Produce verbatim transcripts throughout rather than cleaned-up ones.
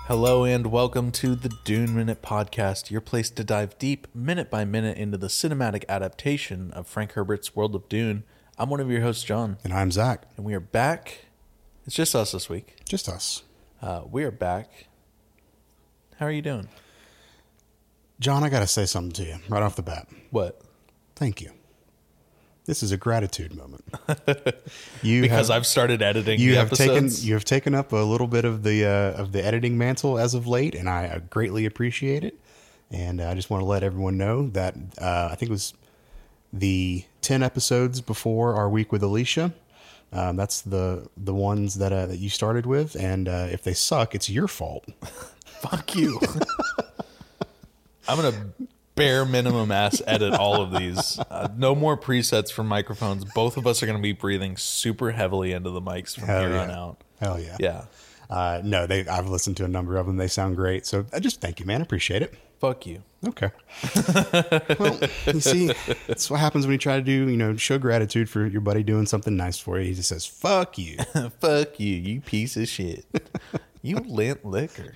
Hello and welcome to the Dune Minute Podcast, your place to dive deep, minute by minute, into the cinematic adaptation of Frank Herbert's World of Dune. I'm one of your hosts, John. And I'm Zach. And we are back. It's just us this week. Just us. Uh, we are back. How are you doing? John, I got to say something to you right off the bat. What? Thank you. This is a gratitude moment. You because have, I've started editing you the have episodes. taken you have taken up a little bit of the uh, of the editing mantle as of late, and I greatly appreciate it. And I just want to let everyone know that uh, I think it was the ten episodes before our week with Alicia. Um, that's the the ones that uh, that you started with, and uh, if they suck, it's your fault. Fuck you. I'm gonna bare minimum ass edit all of these. Uh, no more presets for microphones. Both of us are going to be breathing super heavily into the mics from Hell here yeah. on out. Hell yeah. Yeah. Uh, no, they. I've listened to a number of them. They sound great. So I just thank you, man. I appreciate it. Fuck you. Okay. Well, you see, that's what happens when you try to do, you know, show gratitude for your buddy doing something nice for you. He just says, fuck you. Fuck you, you piece of shit. You lint liquor.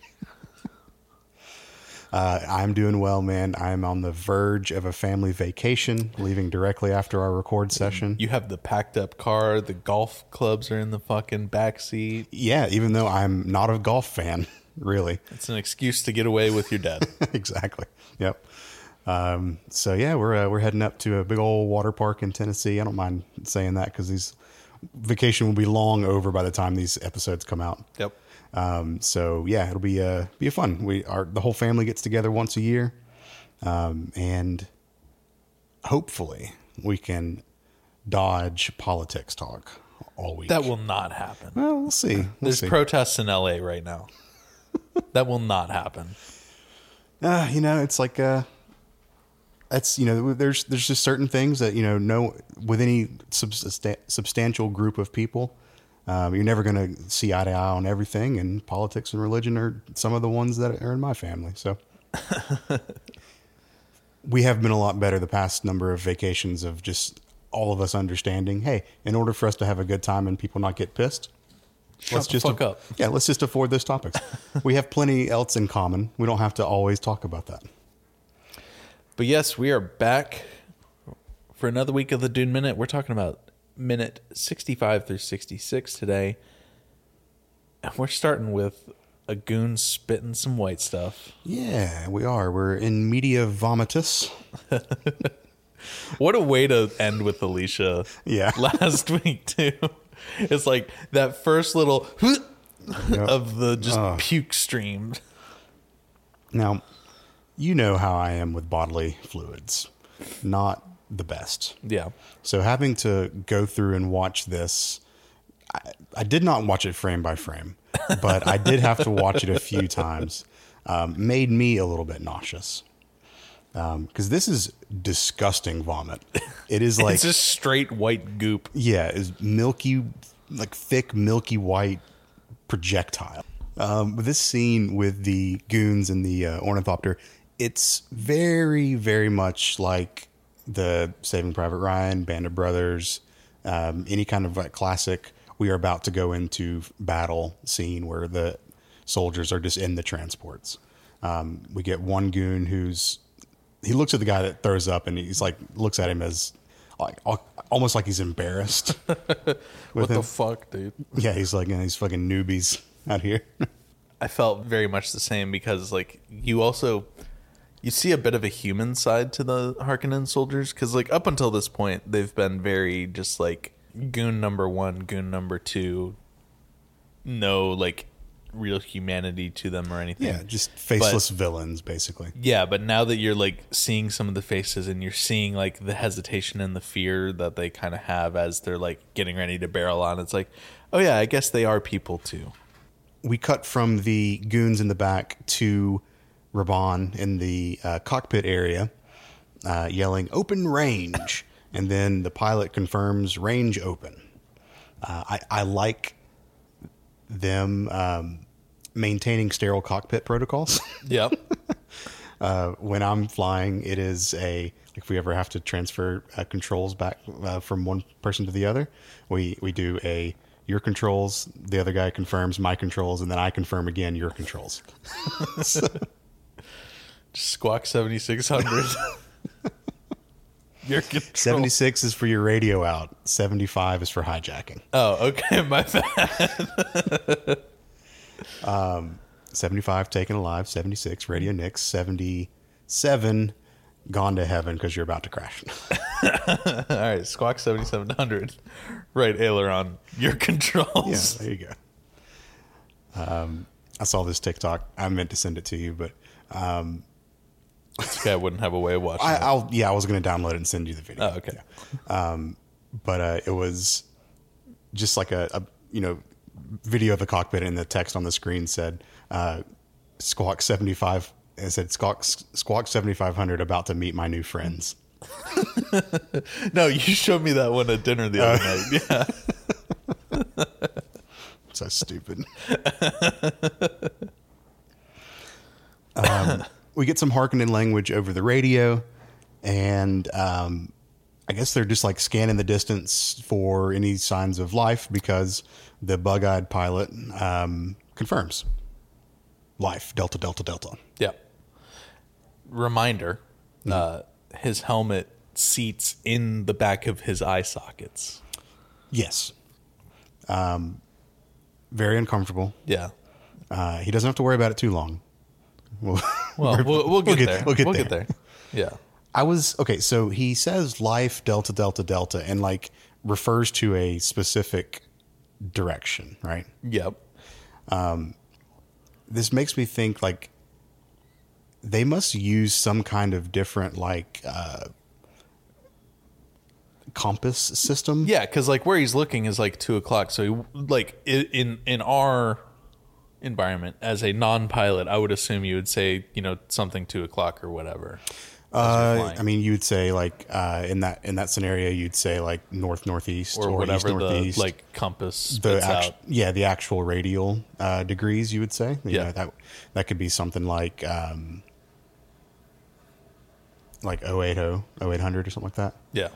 Uh, I'm doing well, man. I'm on the verge of a family vacation, leaving directly after our record session. You have the packed up car. The golf clubs are in the fucking backseat. Yeah, even though I'm not a golf fan, really. It's an excuse to get away with your dad. Exactly. Yep. Um, so yeah, we're uh, we're heading up to a big old water park in Tennessee. I don't mind saying that because these vacation will be long over by the time these episodes come out. Yep. Um, so yeah, it'll be uh be a fun. We are the whole family gets together once a year, um, and hopefully we can dodge politics talk all week. That will not happen. Well, we'll see. We'll There's see. protests in L A right now. That will not happen. Uh, you know, it's like uh, it's you know, there's there's just certain things that you know, no with any substan- substantial group of people. Um, you're never going to see eye to eye on everything, and politics and religion are some of the ones that are in my family. So we have been a lot better the past number of vacations of just all of us understanding, hey, in order for us to have a good time and people not get pissed, Shut let's the just fuck up. Yeah, let's just avoid those topics. We have plenty else in common. We don't have to always talk about that. But yes, we are back for another week of the Dune Minute. We're talking about minute sixty-five through sixty-six today. And we're starting with a goon spitting some white stuff. Yeah, we are. We're in media vomitus. What a way to end with Alicia. Yeah. Last week, too. It's like that first little Yep. of the just Oh. puke stream. Now, you know how I am with bodily fluids. Not the best. Yeah. So having to go through and watch this, I, I did not watch it frame by frame, but I did have to watch it a few times. Um, made me a little bit nauseous. Um, because this is disgusting vomit. It is like It's just straight white goop. yeah, it's milky, like thick, milky white projectile. Um, this scene with the goons and the uh, ornithopter, it's very, very much like the Saving Private Ryan, Band of Brothers, um, any kind of like classic. We are about to go into battle scene where the soldiers are just in the transports. Um, we get one goon who's he looks at the guy that throws up and he's like looks at him as like almost like he's embarrassed. What him. the fuck, dude? Yeah, he's like, you know, these fucking newbies out here. I felt very much the same because, like, you also you see a bit of a human side to the Harkonnen soldiers because, like, up until this point, they've been very just like goon number one, goon number two, no like real humanity to them or anything. Yeah, just faceless But- villains, basically. Yeah, but now that you're like seeing some of the faces and you're seeing like the hesitation and the fear that they kind of have as they're like getting ready to barrel on, it's like, oh yeah, I guess they are people too. We cut from the goons in the back to Raban in the uh, cockpit area, uh, yelling "open range," and then the pilot confirms range open. Uh, I, I like them um, maintaining sterile cockpit protocols. Yep. Uh, when I'm flying, it is a if we ever have to transfer uh, controls back uh, from one person to the other, we we do a your controls. The other guy confirms my controls, and then I confirm again your controls. So, Just Squawk seventy-six hundred. Your control. seventy-six is for your radio out. seventy-five is for hijacking. Oh, okay. My bad. seventy-five taken alive. seventy-six radio Nix. seventy-seven gone to heaven because you're about to crash. All right. Squawk seventy-seven hundred. Right aileron. Your Yeah, controls. there you go. Um, I saw this TikTok. I meant to send it to you, but um, This guy wouldn't have a way of watching I, it. I'll yeah, I was going to download it and send you the video. Oh, okay. Yeah. Um, but uh, it was just like a, a you know video of the cockpit, and the text on the screen said uh, "Squawk seventy-five." It said "Squawk Squawk seventy-five hundred about to meet my new friends." No, you showed me that one at dinner the other night. Yeah. So stupid. um, we get some Harkonnen language over the radio, and um, I guess they're just like scanning the distance for any signs of life because the bug-eyed pilot um, confirms life. Delta, Delta, Delta. Yeah. Reminder, uh, his helmet seats in the back of his eye sockets. Yes. Um, very uncomfortable. Yeah. Uh, he doesn't have to worry about it too long. We'll, Well, we'll, we'll, get, there. We'll get we'll there. get there. Yeah. I was okay. So he says life delta delta delta and like refers to a specific direction, right? Yep. This makes me think like they must use some kind of different like uh, compass system. Yeah, because like where he's looking is like two o'clock. So he, like i- in in our environment as a non-pilot, I would assume you would say you know something two o'clock or whatever. as you're Uh, flying. I mean, you would say like uh, in that in that scenario, you'd say like north northeast or, or, whatever east the northeast. like compass the spits act- out. yeah, the actual radial uh, degrees. You would say, you Yeah. know, that that could be something like um, like oh eighty, oh eight hundred or something like that. Yeah.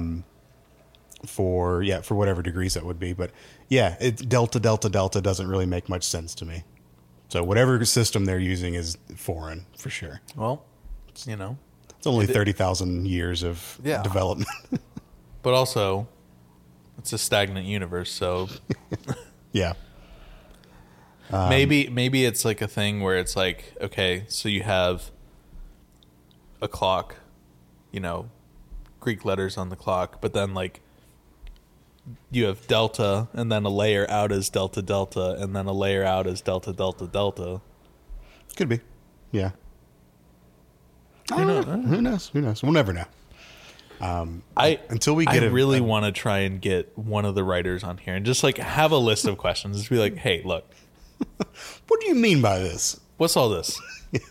For yeah, for whatever degrees that would be. But yeah, it, delta delta delta doesn't really make much sense to me. So whatever system they're using is foreign for sure. Well, you know, It's only thirty thousand years of Yeah. development. but also it's a stagnant universe, so Yeah. maybe maybe it's like a thing where it's like, okay, so you have a clock, you know, Greek letters on the clock, but then like you have delta and then a layer out as delta delta and then a layer out as delta delta delta. Could be. Yeah. Who knows? Who knows? Who knows? We'll never know. I Until we get I a- really a- want to try and get one of the writers on here and just like have a list of questions. Just be like, hey, look, What do you mean by this? what's all this?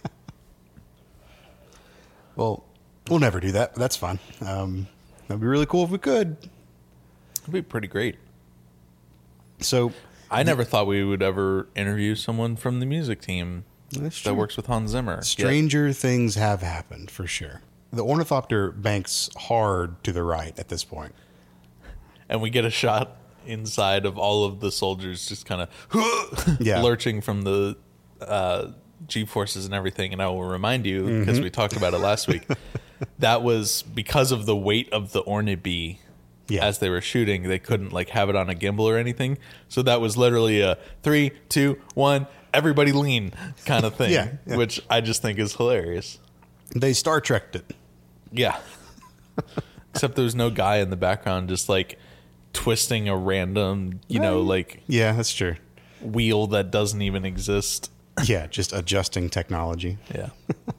Well, we'll never do that, but that's fine. Um, that'd be really cool if we could. It'd be pretty great. So I never thought we would ever interview someone from the music team That's that true. works with Hans Zimmer. stranger things have happened for sure. The ornithopter banks hard to the right at this point. Yeah. And we get a shot inside of all of the soldiers just kind of Yeah. lurching from the uh, G-forces and everything. And I will remind you, Mm-hmm. because we talked about it last week, that was because of the weight of the Ornibee. Yeah. As they were shooting, they couldn't like have it on a gimbal or anything. So that was literally a three, two, one, everybody lean kind of thing, Yeah, yeah. which I just think is hilarious. They Star Trekked it. Yeah. Except there was no guy in the background just like twisting a random, you know, like Yeah, that's true. wheel that doesn't even exist. Yeah, just adjusting technology. Yeah.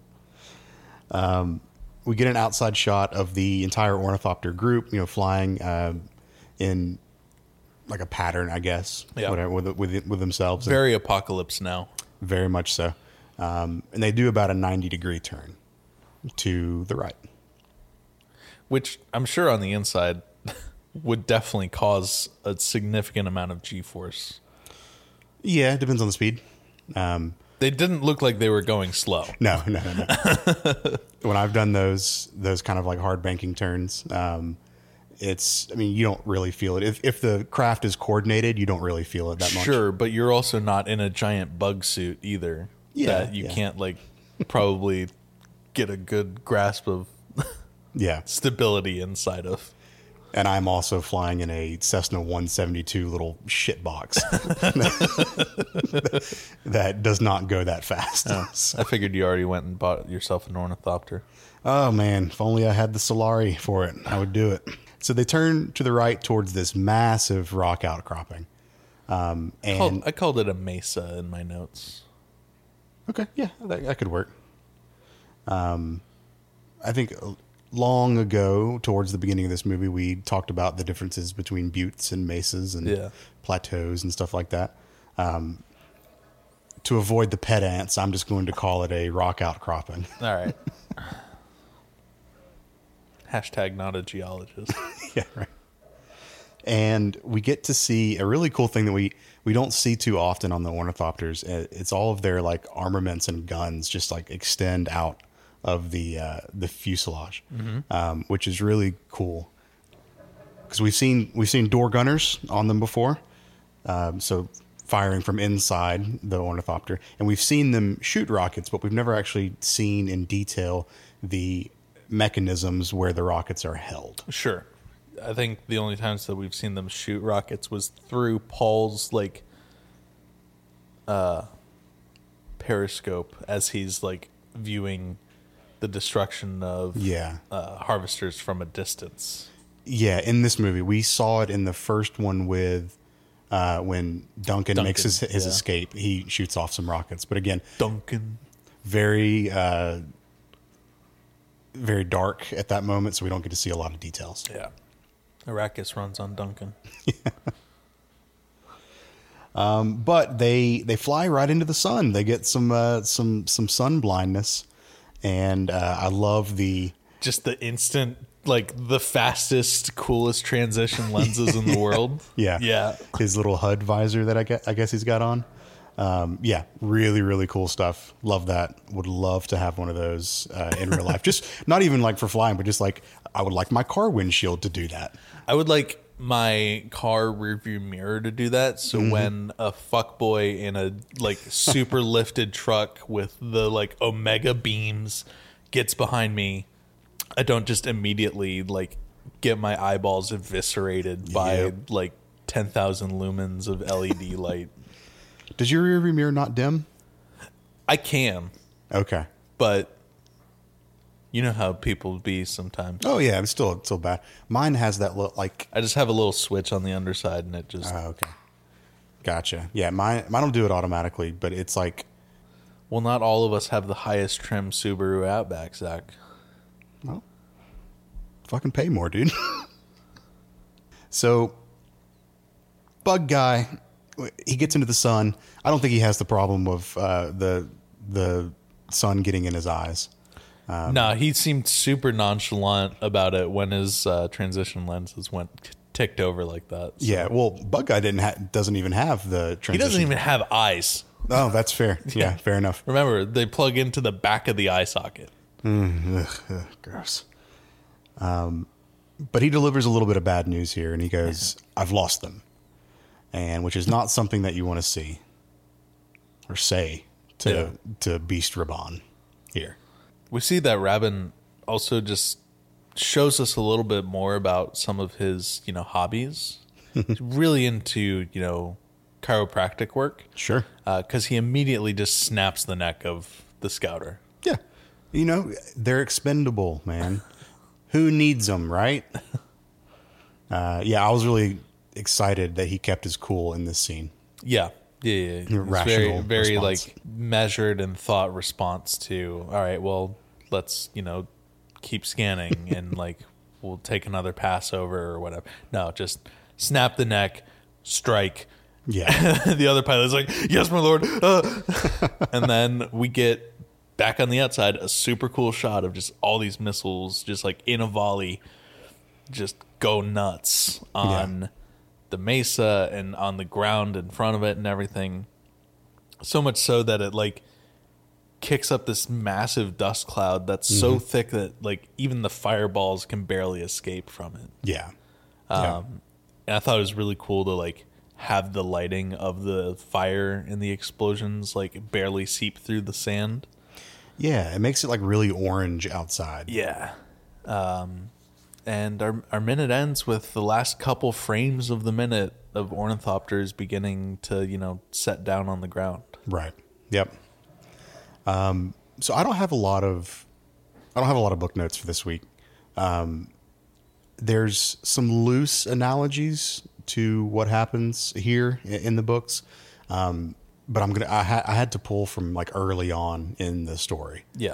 We get an outside shot of the entire ornithopter group, you know, flying uh, in like a pattern, I guess, Yeah. whatever, with with with themselves. And Very apocalypse now. very much so. Um, and they do about a ninety degree turn to the right. Which I'm sure on the inside would definitely cause a significant amount of G-force. Yeah, it depends on the speed. Um, They didn't look like they were going slow. no, no, no, no. When I've done those those kind of like hard banking turns, um, it's, I mean, you don't really feel it. If, if the craft is coordinated, you don't really feel it that much. Sure, but you're also not in a giant bug suit either. Yeah, that you yeah. can't like probably get a good grasp of Yeah. stability inside of. And I'm also flying in a Cessna one seventy-two little shit box that does not go that fast. Oh, So- I figured you already went and bought yourself an ornithopter. oh man, if only I had the Solari for it, I would do it. So they turn to the right towards this massive rock outcropping. Um, and Called, I called it a mesa in my notes. okay, yeah, that, that could work. Um, I think long ago, towards the beginning of this movie, we talked about the differences between buttes and mesas and Yeah. plateaus and stuff like that. Um, to avoid the pet ants, I'm just going to call it a rock outcropping. All right. Hashtag not a geologist. Yeah, right. And we get to see a really cool thing that we, we don't see too often on the ornithopters. Uh, It's all of their like armaments and guns just like extend out of the uh, the fuselage, um, which is really cool. Because we've seen we've seen door gunners on them before, um, so firing from inside the ornithopter, and we've seen them shoot rockets, but we've never actually seen in detail the mechanisms where the rockets are held. Sure. I think the only times that we've seen them shoot rockets was through Paul's like uh periscope as he's like viewing the destruction of Yeah. uh, harvesters from a distance. Yeah, in this movie, we saw it in the first one with uh, when Duncan, Duncan, makes his, his yeah. escape. He shoots off some rockets, but again, Duncan. very, uh, very dark at that moment, so we don't get to see a lot of details. Yeah. Arrakis runs on Duncan. But they they fly right into the sun. They get some uh, some some sun blindness, and uh, I love the Just the instant, like the fastest, coolest transition lenses in the world. yeah Yeah. his little H U D visor that I guess, I guess he's got on. Um, yeah, really, really cool stuff. Love that. Would love to have one of those uh, in real life. Just not even like for flying, but just like I would like my car windshield to do that. I would like my car rearview mirror to do that. So Mm-hmm. when a fuckboy in a like super lifted truck with the like Omega beams gets behind me, I don't just immediately like get my eyeballs eviscerated by Yep. like ten thousand lumens of L E D light. Does your rearview mirror not dim? I can, Okay. but you know how people be sometimes. Oh yeah, it's still still bad. Mine has that look like. I just have a little switch on the underside and it just, Oh, okay. Gotcha. Yeah, mine mine will do it automatically, but it's like well, not all of us have the highest trim Subaru Outback, Zach. well, fucking pay more, dude. So, bug guy, he gets into the sun. I don't think he has the problem of uh, the the sun getting in his eyes. Um, no, he seemed super nonchalant about it when his uh, transition lenses went ticked over like that. So- Yeah, well, bug guy didn't ha- doesn't even have the transition. He doesn't even have eyes. Oh, that's fair. Yeah, fair enough. Remember, they plug into the back of the eye socket. Ugh, ugh, gross. Um, but he delivers a little bit of bad news here, and he goes, "I've lost them," and which is not something that you want to see or say to Yeah. to Beast Raban here. We see that Rabin also just shows us a little bit more about some of his, you know, hobbies. He's really into, you know, chiropractic work. Sure. Because he immediately just snaps the neck of the scouter. Yeah. You know, they're expendable, man. Who needs them, right? Uh, yeah, I was really excited that he kept his cool in this scene. Yeah. Yeah, yeah. It's very, Rational very response. like measured and thought response to, all right, well, let's, you know, keep scanning and like we'll take another pass over or whatever. No, just snap the neck, strike. Yeah. The other pilot's like, yes, my lord. Uh. And then we get back on the outside a super cool shot of just all these missiles just like in a volley just go nuts on Yeah. the mesa and on the ground in front of it and everything. So much so that it like kicks up this massive dust cloud that's so thick that like even the fireballs can barely escape from it. Yeah. Um, Yeah. And I thought it was really cool to like have the lighting of the fire and the explosions like barely seep through the sand. Yeah, it makes it like really orange outside. Yeah. Um, and our our minute ends with the last couple frames of the minute of ornithopters beginning to, you know, set down on the ground. Right. Yep. Um, so I don't have a lot of, I don't have a lot of book notes for this week. Um, there's some loose analogies to what happens here i- in the books. Um, but I'm going to, I, ha- I had to pull from like early on in the story. Yeah.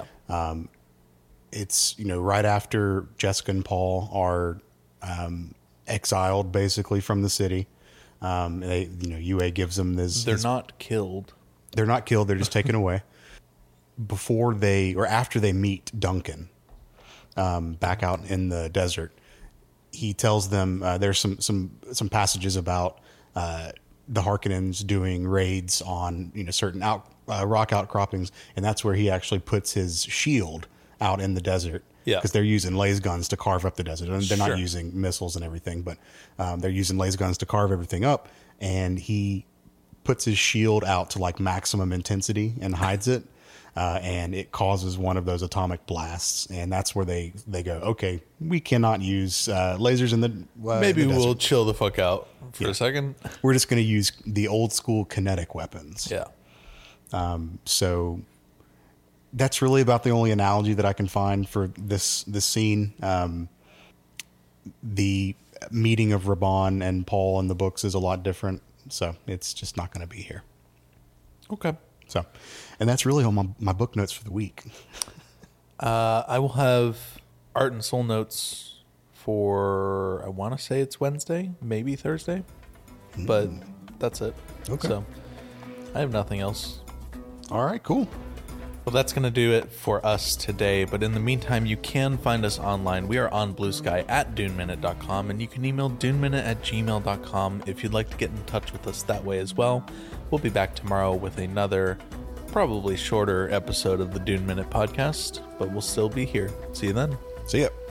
It's, you know, right after Jessica and Paul are, um, exiled basically from the city. Um, they, you know, Yue gives them this, They're his not killed. They're not killed. They're just taken away. Before they, or after they meet Duncan, um, back out in the desert, he tells them uh, there's some some some passages about uh, the Harkonnens doing raids on, you know, certain out uh, rock outcroppings, and that's where he actually puts his shield out in the desert. Yeah. Because they're using laser guns to carve up the desert, and they're Sure. not using missiles and everything, but um, they're using laser guns to carve everything up, and he puts his shield out to like maximum intensity and hides it, uh, and it causes one of those atomic blasts, and that's where they they go, okay, we cannot use uh, lasers in the uh, Maybe the we'll desert. chill the fuck out for Yeah. a second. We're just going to use the old school kinetic weapons. Yeah. So that's really about the only analogy that I can find for this this scene. Um, the meeting of Raban and Paul in the books is a lot different, so it's just not going to be here. Okay. So, and that's really all my, my book notes for the week. Uh, I will have art and soul notes for, I want to say it's Wednesday, maybe Thursday, but that's it. Okay. So I have nothing else. All right, cool. Well, that's going to do it for us today. But in the meantime, you can find us online. We are on Blue Sky at dune minute dot com, and you can email duneminute at gmail dot com if you'd like to get in touch with us that way as well. We'll be back tomorrow with another, probably shorter episode of the Dune Minute podcast, but we'll still be here. See you then. See ya.